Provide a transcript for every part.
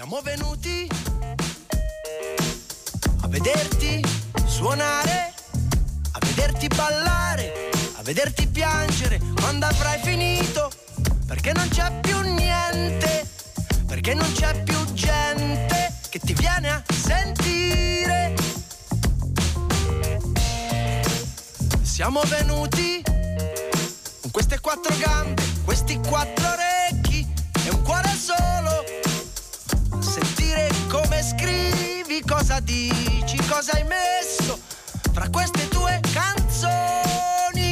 Siamo venuti a vederti suonare, a vederti ballare, a vederti piangere quando avrai finito, perché non c'è più niente, perché non c'è più gente che ti viene a sentire. Siamo venuti con queste 4 gambe, questi 4 orecchi e un cuore solo, sentire come scrivi, cosa dici, cosa hai messo fra queste tue canzoni,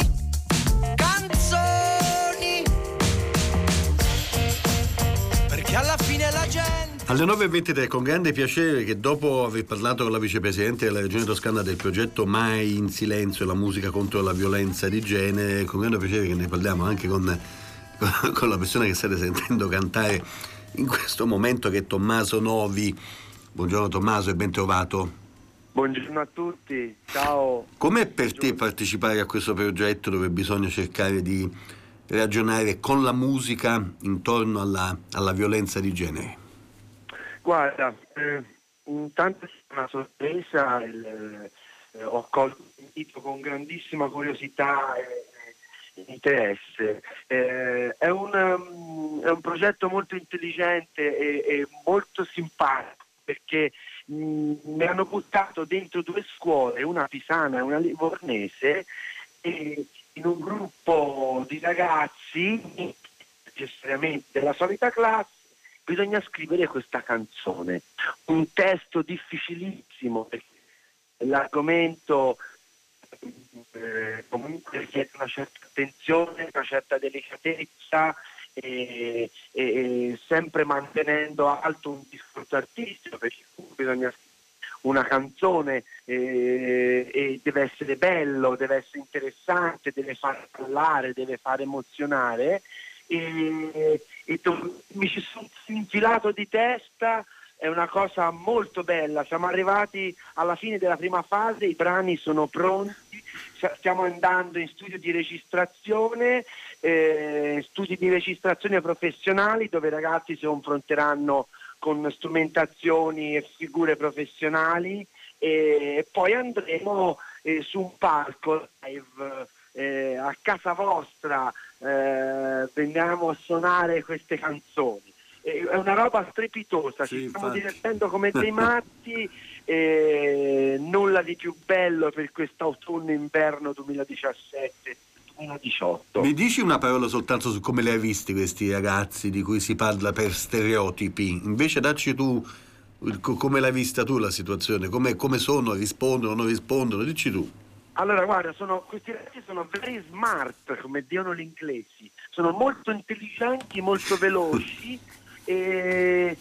perché alla fine la gente... Alle 9.23, con grande piacere che dopo aver parlato con la vicepresidente della Regione Toscana del progetto Mai in Silenzio, la musica contro la violenza di genere, con grande piacere che ne parliamo anche con la persona che state sentendo cantare in questo momento, che è Tommaso Novi. Buongiorno Tommaso e ben trovato. Buongiorno a tutti, ciao. Com'è per te partecipare a questo progetto dove bisogna cercare di ragionare con la musica intorno alla violenza di genere? Guarda, intanto è una sorpresa, ho colto l'invito con grandissima curiosità e interesse. È un progetto molto intelligente e molto simpatico, perché mi hanno buttato dentro 2 scuole, una pisana e una livornese, e in un gruppo di ragazzi, necessariamente della solita classe, bisogna scrivere questa canzone, un testo difficilissimo, perché l'argomento comunque richiede una certa attenzione, una certa delicatezza, e sempre mantenendo alto un discorso artistico, perché bisogna scrivere una canzone e deve essere bello, deve essere interessante, deve far parlare, deve far emozionare, e mi ci sono infilato di testa. È una cosa molto bella, siamo arrivati alla fine della prima fase, i brani sono pronti, stiamo andando in studio di registrazione professionali, dove i ragazzi si confronteranno con strumentazioni e figure professionali, e poi andremo su un palco live a casa vostra, veniamo a suonare queste canzoni. È una roba strepitosa, sì, ci stiamo infatti divertendo come dei matti, nulla di più bello per quest'autunno-inverno 2017-2018. Mi dici una parola soltanto su come li hai visti questi ragazzi di cui si parla per stereotipi? Invece dacci tu come l'hai vista tu la situazione, come sono, rispondono, non rispondono, dici tu. Allora guarda, questi ragazzi sono very smart, come dicono gli inglesi, sono molto intelligenti, molto veloci, e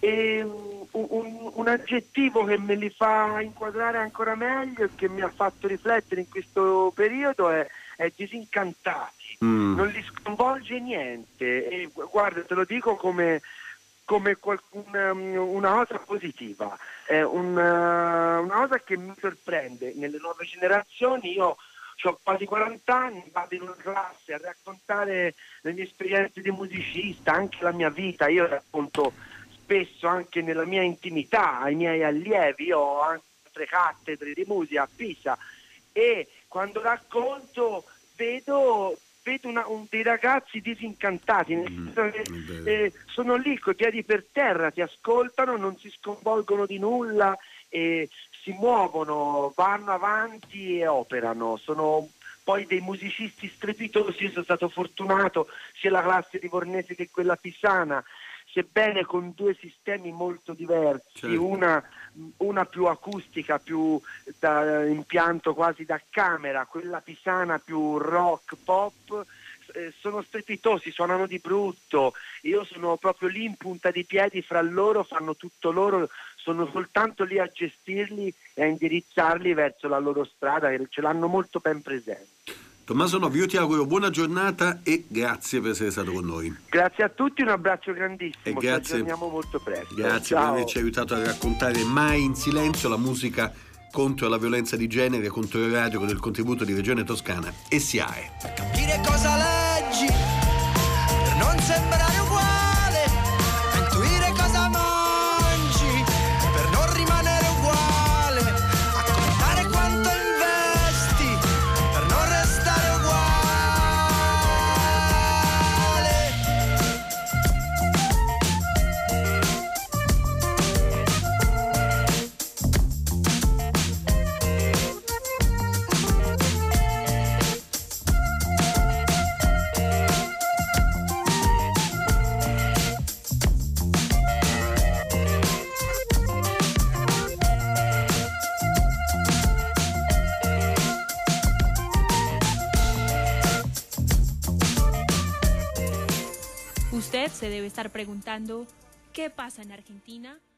un aggettivo che me li fa inquadrare ancora meglio e che mi ha fatto riflettere in questo periodo è disincantati. Non li sconvolge niente, e guarda, te lo dico come una cosa positiva, è una cosa che mi sorprende nelle nuove generazioni. Io ho quasi 40 anni, vado in una classe a raccontare le mie esperienze di musicista, anche la mia vita. Io racconto spesso anche nella mia intimità ai miei allievi, io ho anche 3 cattedre di musica a Pisa, e quando racconto vedo dei ragazzi disincantati, nel senso che sono lì coi piedi per terra, ti ascoltano, non si sconvolgono di nulla, e si muovono, vanno avanti e operano. Sono poi dei musicisti strepitosi. Io sono stato fortunato sia la classe livornese che quella pisana, sebbene con 2 sistemi molto diversi, certo. Una più acustica, più da impianto quasi da camera, quella pisana più rock, pop. Sono strepitosi, suonano di brutto, io sono proprio lì in punta di piedi fra loro, fanno tutto loro, sono soltanto lì a gestirli e a indirizzarli verso la loro strada, che ce l'hanno molto ben presente. Tommaso Novi, io ti auguro buona giornata e grazie per essere stato con noi. Grazie a tutti, un abbraccio grandissimo, e grazie. Ci aggiorniamo molto presto. Grazie per averci aiutato a raccontare Mai in Silenzio, la musica contro la violenza di genere, contro il radio, con il contributo di Regione Toscana e SIAE. Per capire cosa leggi, per non sembrare uguale, per intuire cosa vuoi. usted se debe estar preguntando, ¿qué pasa en Argentina?